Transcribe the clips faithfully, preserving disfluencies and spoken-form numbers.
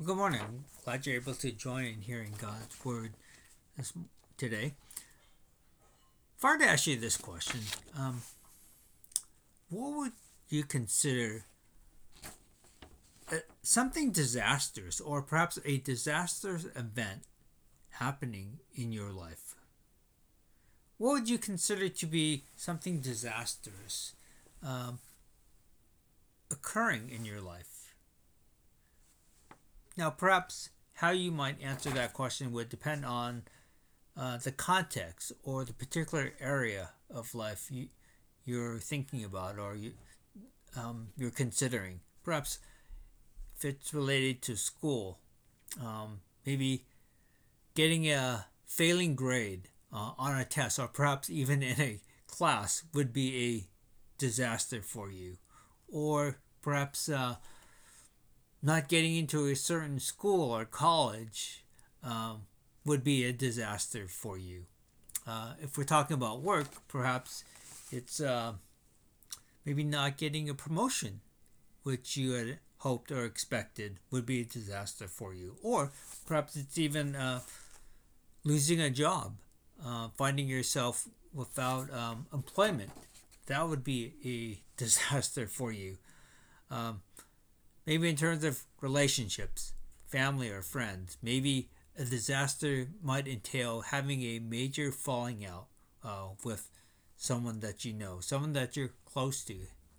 Well, good morning. I'm glad you're able to join in hearing God's word this, today. If I were to ask you this question, um, what would you consider uh, something disastrous or perhaps a disastrous event happening in your life? What would you consider to be something disastrous um, occurring in your life? Now, perhaps how you might answer that question would depend on uh, the context or the particular area of life you, you're thinking about or you, um, you're considering. Perhaps if it's related to school, um, maybe getting a failing grade uh, on a test or perhaps even in a class would be a disaster for you. Or perhaps uh, not getting into a certain school or college um, would be a disaster for you. Uh, if we're talking about work, perhaps it's uh, maybe not getting a promotion, which you had hoped or expected would be a disaster for you. Or perhaps it's even uh, losing a job, uh, finding yourself without um, employment. That would be a disaster for you. Um, Maybe in terms of relationships, family or friends, maybe a disaster might entail having a major falling out uh, with someone that you know, someone that you're close to.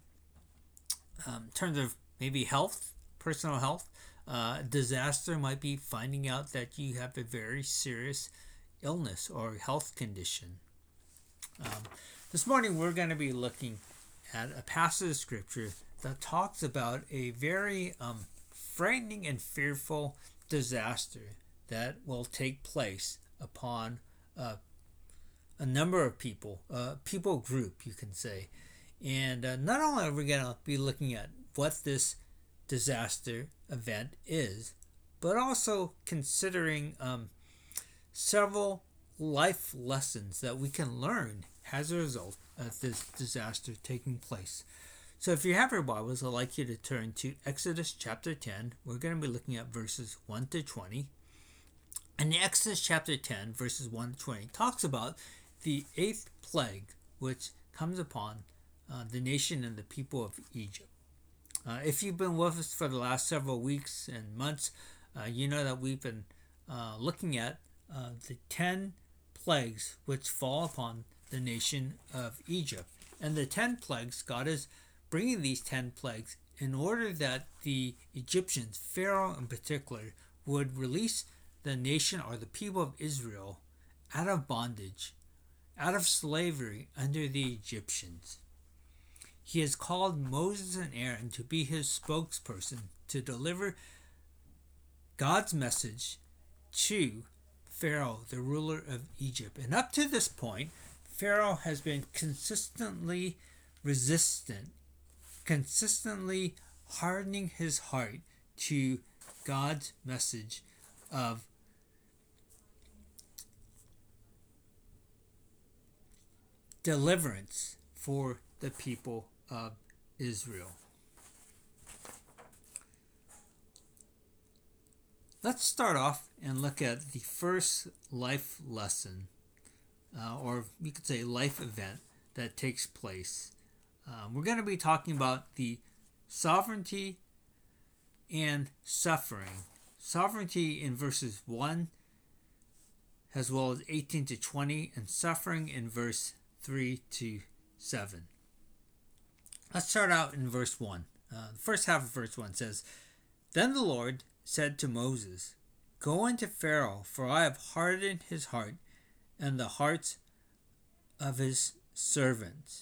Um, in terms of maybe health, personal health, uh, disaster might be finding out that you have a very serious illness or health condition. Um, this morning we're going to be looking at a passage of scripture that talks about a very um, frightening and fearful disaster that will take place upon uh, a number of people, a uh, people group, you can say. And uh, not only are we going to be looking at what this disaster event is, but also considering um, several life lessons that we can learn as a result of this disaster taking place. So if you have your Bibles, I'd like you to turn to Exodus chapter ten. We're going to be looking at verses one to twenty. And Exodus chapter ten, verses one to twenty, talks about the eighth plague which comes upon uh, the nation and the people of Egypt. Uh, if you've been with us for the last several weeks and months, uh, you know that we've been uh, looking at uh, the ten plagues which fall upon the nation of Egypt. And the ten plagues, God is bringing these ten plagues in order that the Egyptians, Pharaoh in particular, would release the nation or the people of Israel out of bondage, out of slavery under the Egyptians. He has called Moses and Aaron to be his spokesperson to deliver God's message to Pharaoh, the ruler of Egypt. And up to this point, Pharaoh has been consistently resistant, consistently hardening his heart to God's message of deliverance for the people of Israel. Let's start off and look at the first life lesson, uh, or you could say life event that takes place. Um, we're going to be talking about the sovereignty and suffering. Sovereignty in verses one as well as eighteen to twenty, and suffering in verse three to seven. Let's start out in verse one. Uh, the first half of verse one says, Then the Lord said to Moses, Go into Pharaoh, for I have hardened his heart and the hearts of his servants.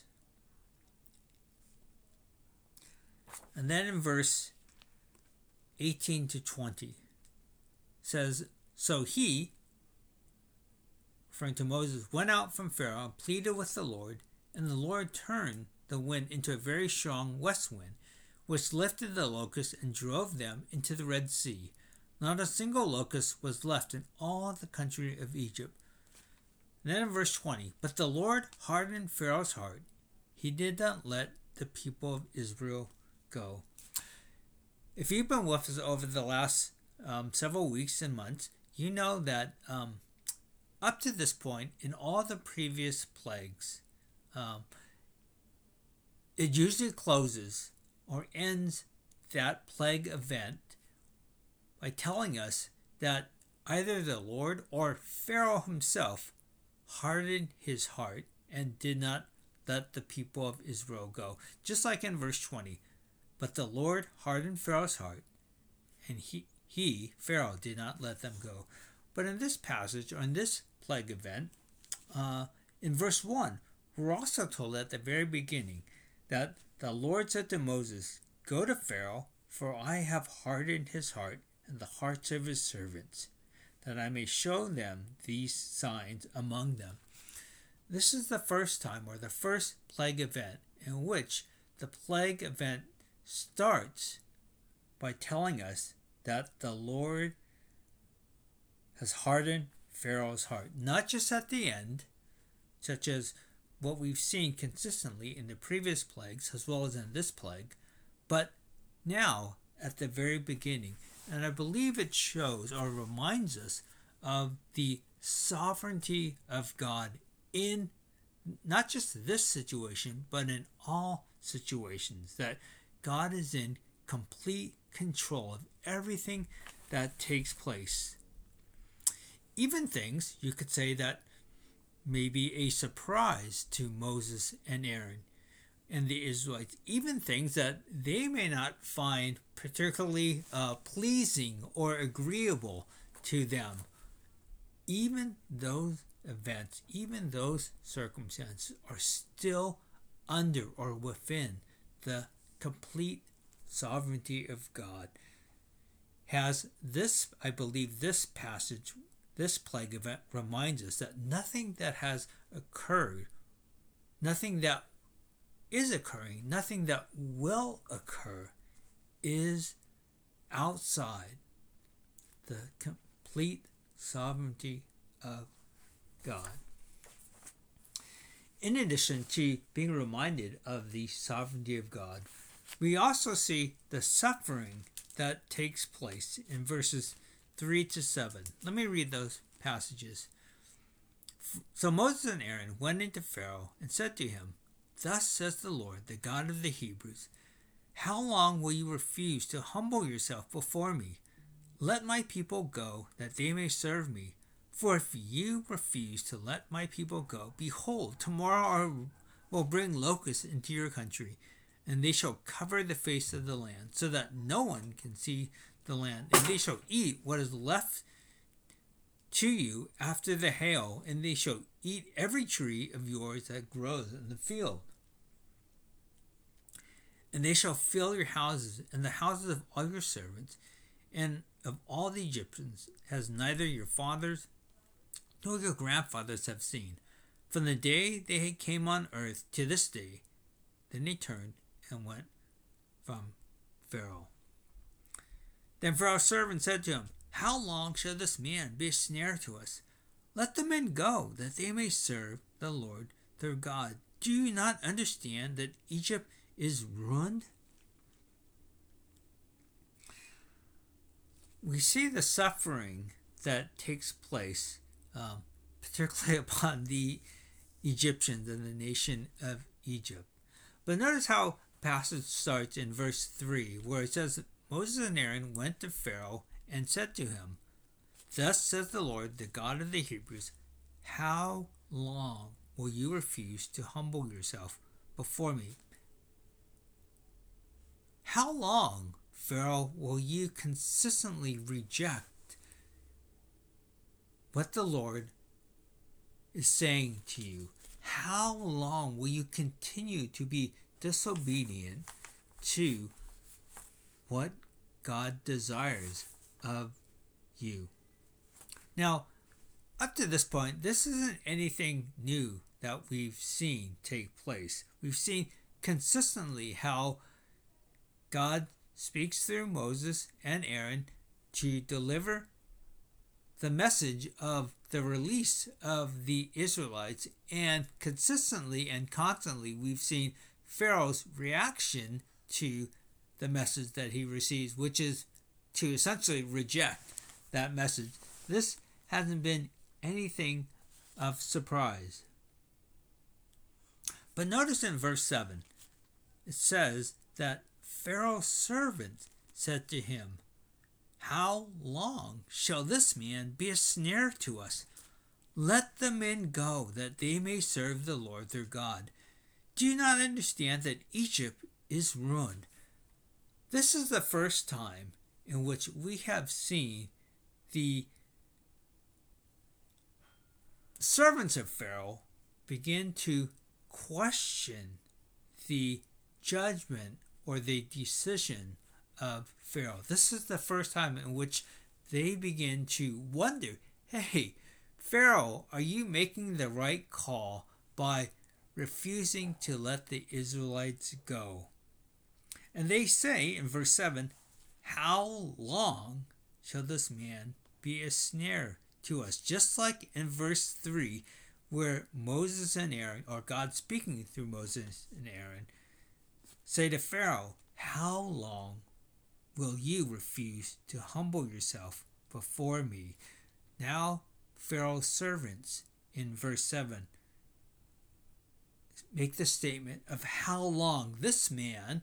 And then in verse eighteen to twenty says, So he, referring to Moses, went out from Pharaoh and pleaded with the Lord, and the Lord turned the wind into a very strong west wind, which lifted the locusts and drove them into the Red Sea. Not a single locust was left in all the country of Egypt. And then in verse twenty, But the Lord hardened Pharaoh's heart. He did not let the people of Israel go. If you've been with us over the last um, several weeks and months, you know that um, up to this point, in all the previous plagues, um, it usually closes or ends that plague event by telling us that either the Lord or Pharaoh himself hardened his heart and did not let the people of Israel go. Just like in verse twenty. But the Lord hardened Pharaoh's heart, and he, he, Pharaoh, did not let them go. But in this passage, or in this plague event, uh, in verse one, we're also told at the very beginning that the Lord said to Moses, "Go to Pharaoh, for I have hardened his heart and the hearts of his servants, that I may show them these signs among them." This is the first time, or the first plague event, in which the plague event starts by telling us that the Lord has hardened Pharaoh's heart. Not just at the end, such as what we've seen consistently in the previous plagues as well as in this plague, but now at the very beginning. And I believe it shows or reminds us of the sovereignty of God in not just this situation, but in all situations, that God is in complete control of everything that takes place. Even things, you could say, that may be a surprise to Moses and Aaron and the Israelites, even things that they may not find particularly uh, pleasing or agreeable to them. Even those events, even those circumstances are still under or within the complete sovereignty of God. Has this, I believe this passage, this plague event reminds us that nothing that has occurred, nothing that is occurring, nothing that will occur is outside the complete sovereignty of God. In addition to being reminded of the sovereignty of God, we also see the suffering that takes place in verses three to seven. Let me read those passages. So Moses and Aaron went into Pharaoh and said to him, "Thus says the Lord, the God of the Hebrews, how long will you refuse to humble yourself before me? Let my people go, that they may serve me. For if you refuse to let my people go, behold, tomorrow I will bring locusts into your country, and they shall cover the face of the land, so that no one can see the land. And they shall eat what is left to you after the hail, and they shall eat every tree of yours that grows in the field. And they shall fill your houses, and the houses of all your servants, and of all the Egyptians, as neither your fathers nor your grandfathers have seen, from the day they came on earth to this day." Then they turned and went from Pharaoh. Then Pharaoh's servant said to him, "How long shall this man be a snare to us? Let the men go, that they may serve the Lord their God. Do you not understand that Egypt is ruined?" We see the suffering that takes place, um, particularly upon the Egyptians and the nation of Egypt. But notice how the passage starts in verse three, where it says, Moses and Aaron went to Pharaoh and said to him, "Thus says the Lord, the God of the Hebrews, how long will you refuse to humble yourself before me? How long, Pharaoh, will you consistently reject what the Lord is saying to you? How long will you continue to be disobedient to what God desires of you?" Now, up to this point, this isn't anything new that we've seen take place. We've seen consistently how God speaks through Moses and Aaron to deliver the message of the release of the Israelites, and consistently and constantly we've seen Pharaoh's reaction to the message that he receives, which is to essentially reject that message. This hasn't been anything of surprise. But notice in verse seven, it says that Pharaoh's servant said to him, "How long shall this man be a snare to us? Let the men go, that they may serve the Lord their God. Do you not understand that Egypt is ruined?" This is the first time in which we have seen the servants of Pharaoh begin to question the judgment or the decision of Pharaoh. This is the first time in which they begin to wonder, hey, Pharaoh, are you making the right call by refusing to let the Israelites go? And they say in verse seven, "How long shall this man be a snare to us?" Just like in verse three, where Moses and Aaron, or God speaking through Moses and Aaron, say to Pharaoh, "How long will you refuse to humble yourself before me?" Now Pharaoh's servants in verse seven make the statement of how long this man,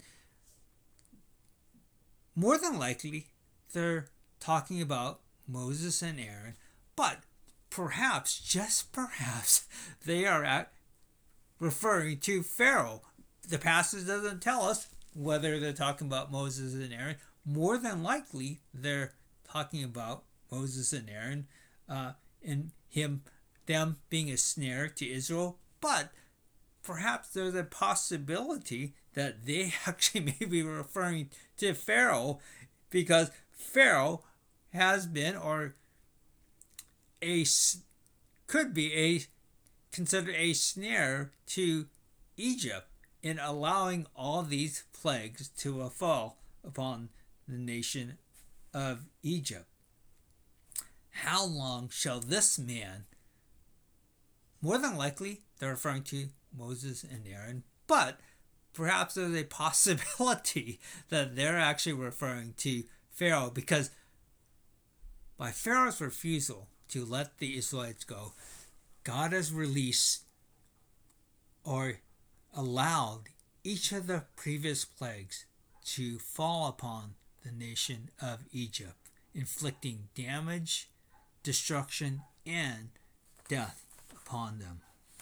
more than likely they're talking about Moses and Aaron, but perhaps, just perhaps, they are at referring to Pharaoh. The passage doesn't tell us whether they're talking about Moses and Aaron. More than likely, they're talking about Moses and Aaron uh, and him, them being a snare to Israel. But perhaps there's a possibility that they actually may be referring to Pharaoh, because Pharaoh has been, or a could be a considered a snare to Egypt in allowing all these plagues to fall upon the nation of Egypt. How long shall this man, more than likely they're referring to Moses and Aaron, but perhaps there's a possibility that they're actually referring to Pharaoh, because by Pharaoh's refusal to let the Israelites go, God has released or allowed each of the previous plagues to fall upon the nation of Egypt, inflicting damage, destruction, and death upon them.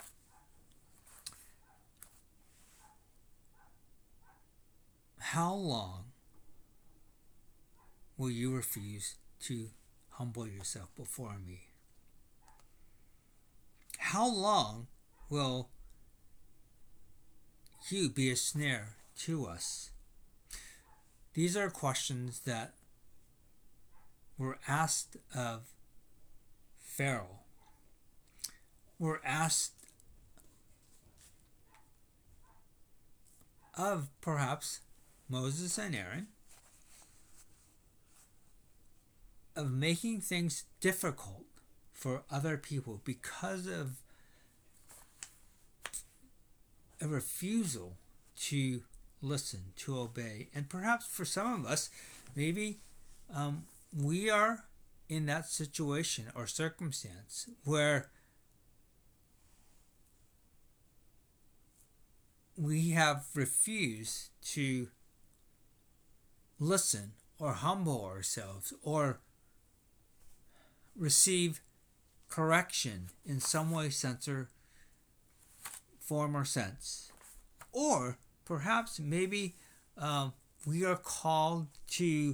How long will you refuse to humble yourself before me? How long will you be a snare to us? These are questions that were asked of Pharaoh, were asked of perhaps Moses and Aaron, of making things difficult for other people because of a refusal to listen, to obey. And perhaps for some of us, maybe um, we are in that situation or circumstance where we have refused to listen or humble ourselves or receive correction in some way, sense, or form or sense. Or perhaps maybe um, we are called to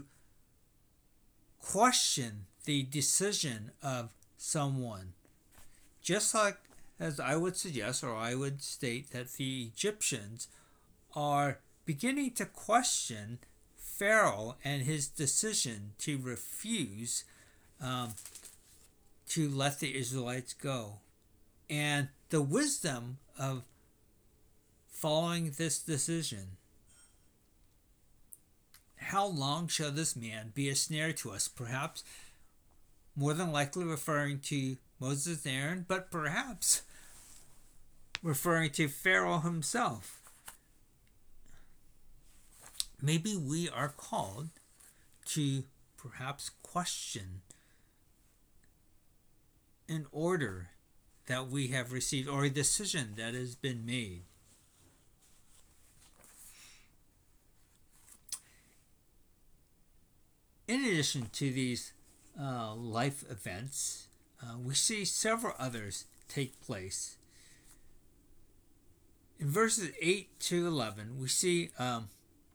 question the decision of someone. Just like as I would suggest, or I would state, that the Egyptians are beginning to question Pharaoh and his decision to refuse um, to let the Israelites go. And the wisdom of following this decision. How long shall this man be a snare to us? Perhaps more than likely referring to Moses and Aaron, but perhaps referring to Pharaoh himself. Maybe we are called to perhaps question an order that we have received or a decision that has been made. In addition to these uh, life events, uh, we see several others take place. In verses eight to eleven, we see um,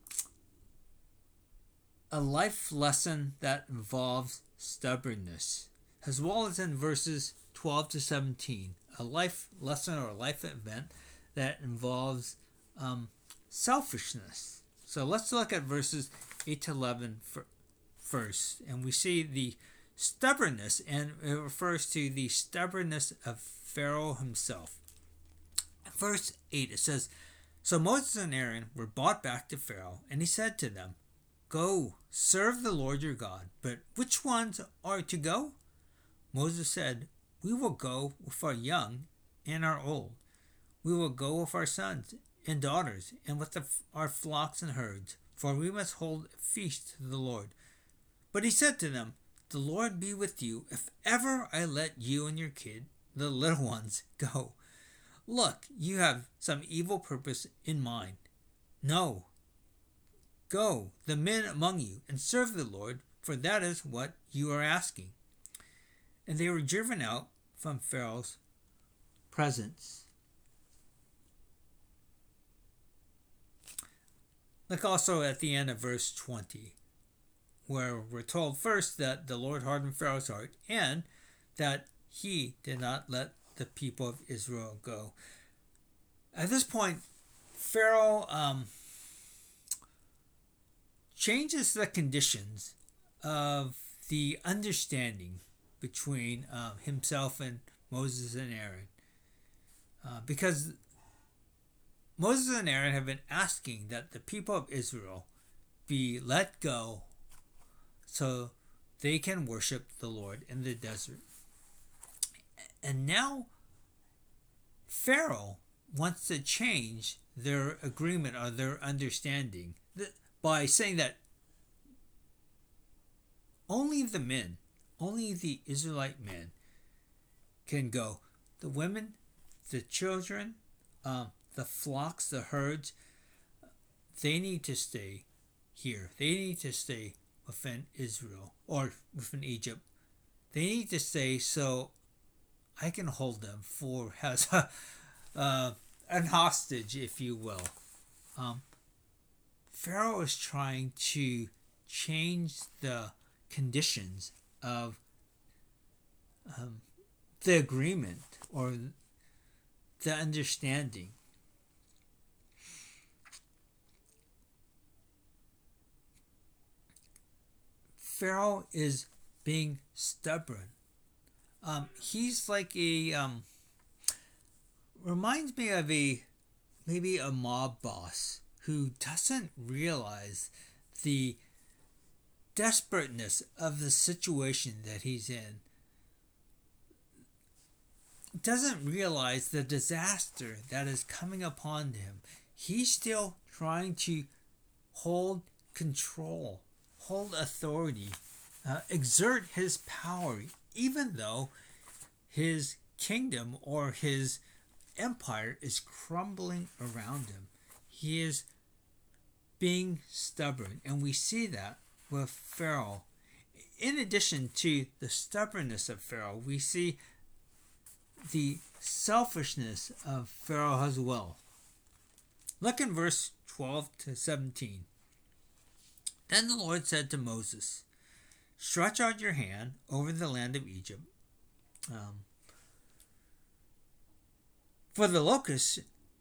a life lesson that involves stubbornness, as well as in verses twelve to seventeen, a life lesson or a life event that involves um, selfishness. So let's look at verses eight to eleven for, first, and we see the stubbornness, and it refers to the stubbornness of Pharaoh himself. Verse eight, it says, "So Moses and Aaron were brought back to Pharaoh, and he said to them, 'Go, serve the Lord your God. But which ones are to go?' Moses said, 'We will go with our young and our old. We will go with our sons and daughters, and with the, our flocks and herds, for we must hold a feast to the Lord.' But he said to them, 'The Lord be with you if ever I let you and your kid, the little ones, go. Look, you have some evil purpose in mind. No. Go, the men among you, and serve the Lord, for that is what you are asking.' And they were driven out from Pharaoh's presence." Look also at the end of verse twenty, where we're told first that the Lord hardened Pharaoh's heart and that he did not let the people of Israel go. At this point, Pharaoh um, changes the conditions of the understanding between uh, himself and Moses and Aaron. Uh, because Moses and Aaron have been asking that the people of Israel be let go so they can worship the Lord in the desert. And now Pharaoh wants to change their agreement or their understanding by saying that only the men, only the Israelite men can go. The women, the children, um, the flocks, the herds, they need to stay here. They need to stay within Israel or within Egypt. They need to stay so I can hold them for as a, uh, an hostage, if you will. Um, Pharaoh is trying to change the conditions of um, the agreement or the understanding. Pharaoh is being stubborn. Um, he's like a um, reminds me of a maybe a mob boss who doesn't realize the desperateness of the situation that he's in. Doesn't realize the disaster that is coming upon him. He's still trying to hold control, hold authority, uh, exert his power, even though his kingdom or his empire is crumbling around him. He is being stubborn, and we see that with Pharaoh. In addition to the stubbornness of Pharaoh, we see the selfishness of Pharaoh as well. Look in verse twelve to seventeen. "Then the Lord said to Moses, 'Stretch out your hand over the land of Egypt, um, for the locusts,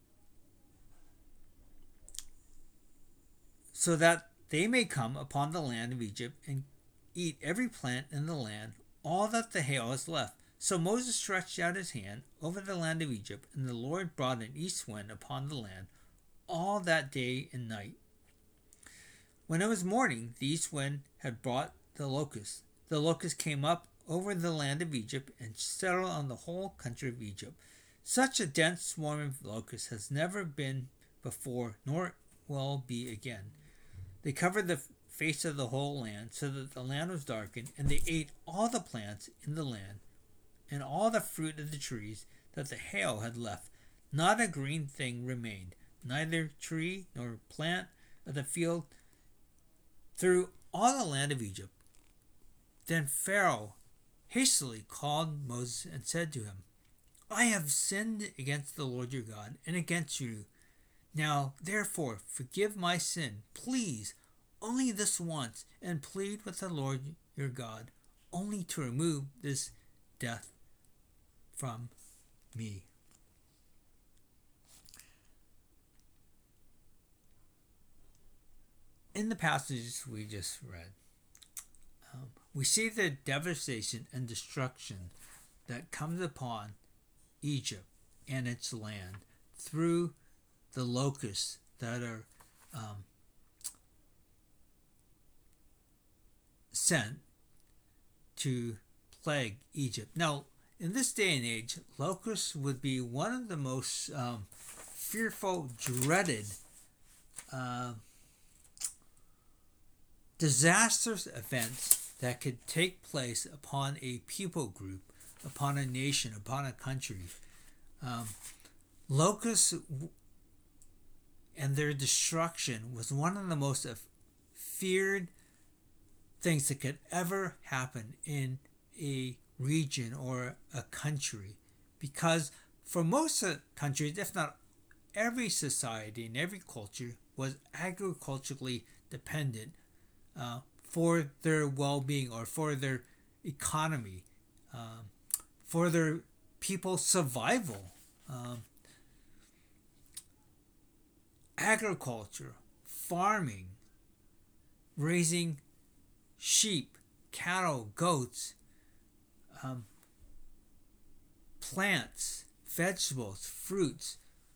so that they may come upon the land of Egypt and eat every plant in the land, all that the hail has left.' So Moses stretched out his hand over the land of Egypt, and the Lord brought an east wind upon the land all that day and night. When it was morning, the east wind had brought the locusts. The locusts came up over the land of Egypt and settled on the whole country of Egypt. Such a dense swarm of locusts has never been before, nor will be again. They covered the face of the whole land, so that the land was darkened, and they ate all the plants in the land, and all the fruit of the trees that the hail had left. Not a green thing remained, neither tree nor plant of the field, through all the land of Egypt. Then Pharaoh hastily called Moses and said to him, I have sinned against the Lord your God and against you. Now, therefore, forgive my sin, please, only this once, and plead with the Lord your God, only to remove this death from me. In the passages we just read, um, we see the devastation and destruction that comes upon Egypt and its land through the locusts that are um, sent to plague Egypt. Now, in this day and age, locusts would be one of the most um, fearful, dreaded, uh, disastrous events that could take place upon a people group, upon a nation, upon a country. Um, locusts and their destruction was one of the most feared things that could ever happen in a region or a country, because for most of countries, if not every society and every culture, was agriculturally dependent uh, for their well-being or for their economy, um, for their people's survival. Um, agriculture, farming, raising sheep, cattle, goats, um, plants, vegetables, fruits,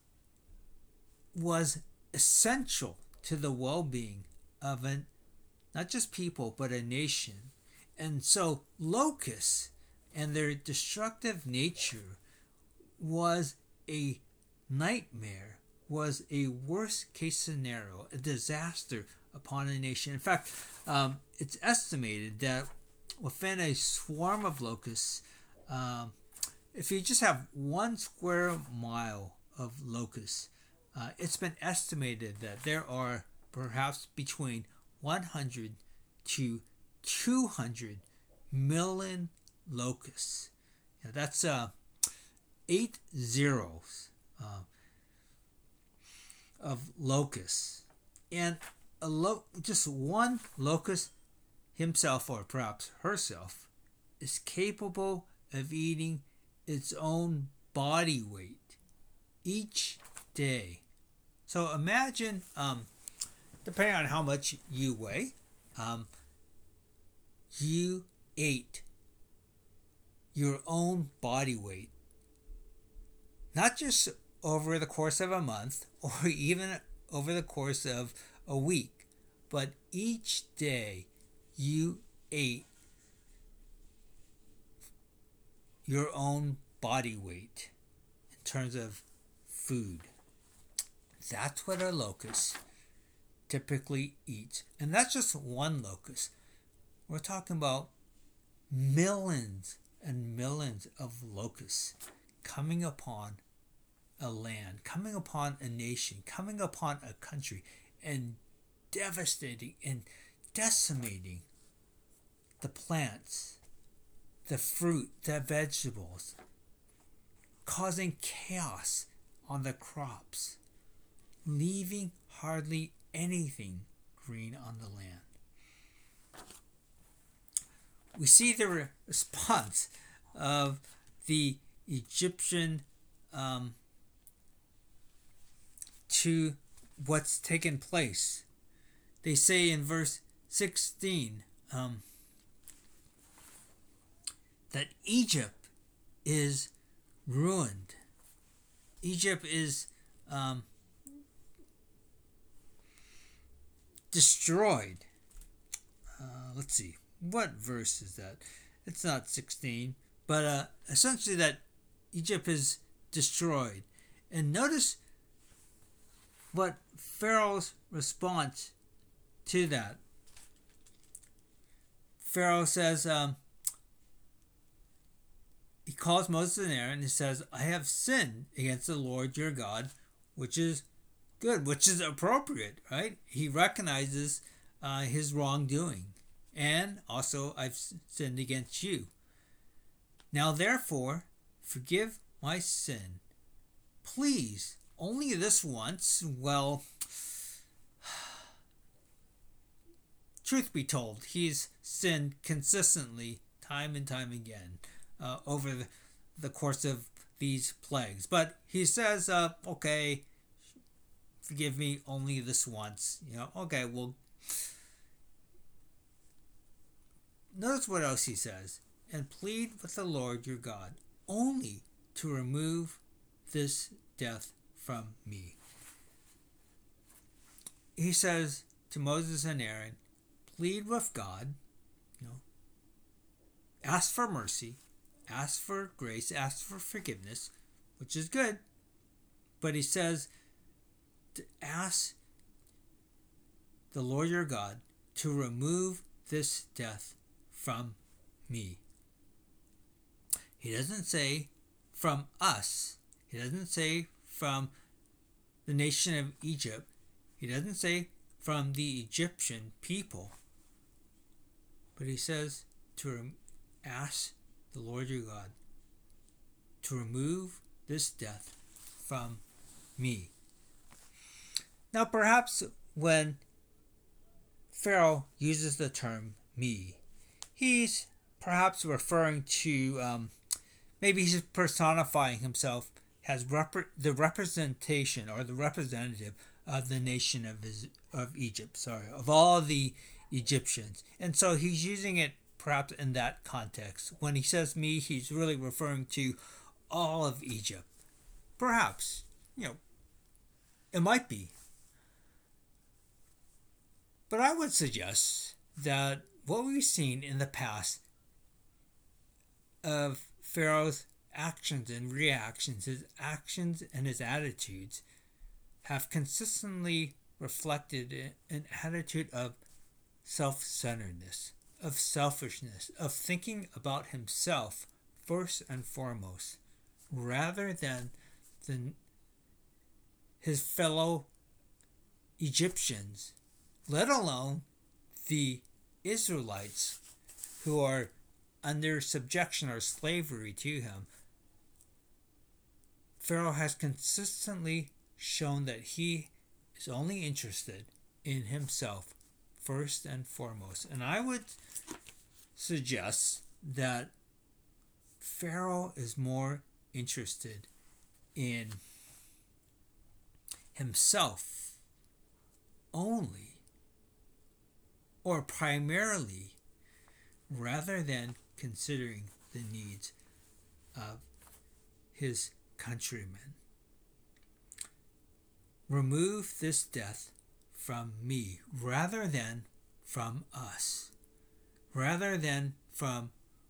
was essential to the well-being of an, not just people, but a nation. And so locusts and their destructive nature was a nightmare, was a worst case scenario, a disaster upon a nation. In fact, um, it's estimated that within a swarm of locusts, um, if you just have one square mile of locusts, uh, it's been estimated that there are perhaps between one hundred to two hundred million locusts. Now, that's uh, eight zeros uh, of locusts. And a lo- just one locust himself, or perhaps herself, is capable of eating its own body weight each day. So imagine, um, depending on how much you weigh, um, you ate your own body weight, not just over the course of a month or even over the course of a week, but each day you ate your own body weight in terms of food. That's what a locust typically eats. And that's just one locust. We're talking about millions and millions of locusts coming upon a land, coming upon a nation, coming upon a country, and devastating and decimating the plants, the fruit, the vegetables, causing chaos on the crops, leaving hardly anything green on the land. We see the response of the Egyptian um, to what's taken place. They say in verse sixteen um, that Egypt is ruined. Egypt is um, destroyed. Uh, let's see. What verse is that? It's not sixteen, but uh, essentially that Egypt is destroyed. And notice what Pharaoh's response to that Pharaoh says, um, he calls Moses and Aaron and says, I have sinned against the Lord your God, which is good, which is appropriate, right? He recognizes uh, his wrongdoing. And also, I've sinned against you. Now, therefore, forgive my sin. Please, only this once. Well, truth be told, he's sinned consistently, time and time again, uh, over the, the course of these plagues. But he says, uh, okay, forgive me only this once. You know, okay, well, notice what else he says. And plead with the Lord your God only to remove this death from me. He says to Moses and Aaron, plead with God, you know, ask for mercy, ask for grace, ask for forgiveness, which is good. But he says to ask the Lord your God to remove this death from me. He doesn't say from us. He doesn't say from the nation of Egypt. He doesn't say from the Egyptian people. But he says to ask the Lord your God to remove this death from me. Now, perhaps when Pharaoh uses the term me, he's perhaps referring to, um, maybe he's personifying himself as rep- the representation or the representative of the nation of his, of Egypt, sorry, of all the Egyptians. And so he's using it perhaps in that context. When he says me, he's really referring to all of Egypt. Perhaps, you know, it might be. But I would suggest that what we've seen in the past of Pharaoh's actions and reactions, his actions and his attitudes, have consistently reflected an attitude of self-centeredness, of selfishness, of thinking about himself first and foremost, rather than the, his fellow Egyptians, let alone the Israelites who are under subjection or slavery to him. Pharaoh has consistently shown that he is only interested in himself first and foremost. And I would suggest that Pharaoh is more interested in himself only, or primarily, rather than considering the needs of his countrymen. Remove this death from me rather than from us, rather than from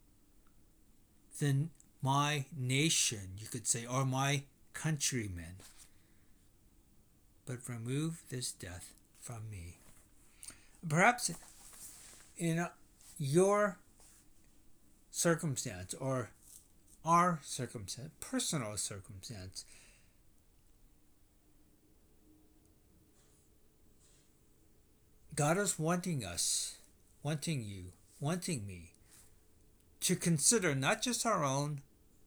the, my nation, you could say, or my countrymen. But remove this death from me. Perhaps in your circumstance or our circumstance, personal circumstance, God is wanting us, wanting you, wanting me to consider not just our own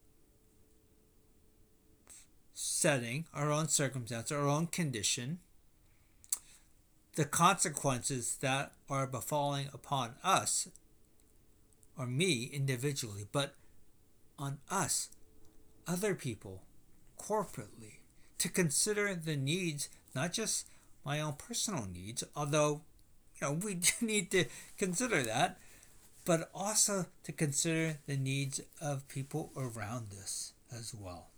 setting, our own circumstance, our own condition, the consequences that are befalling upon us, or me individually, but on us, other people, corporately, to consider the needs, not just my own personal needs, although you know we do need to consider that, but also to consider the needs of people around us as well.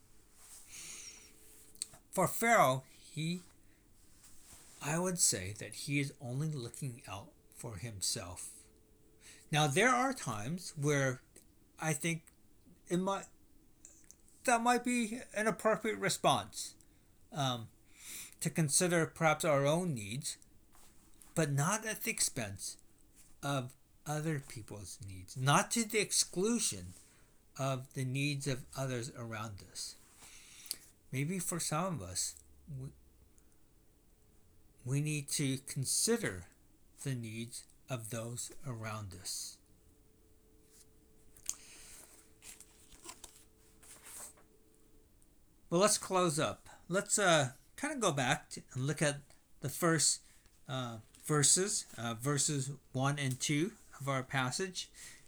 For Pharaoh, he, I would say that he is only looking out for himself. Now, there are times where I think it might, that might be an appropriate response, um, to consider perhaps our own needs, but not at the expense of other people's needs, not to the exclusion of the needs of others around us. Maybe for some of us, we, we need to consider the needs of those around us. Well, let's close up. Let's uh, kind of go back to, and look at the first uh, verses, uh, verses one and two of our passage.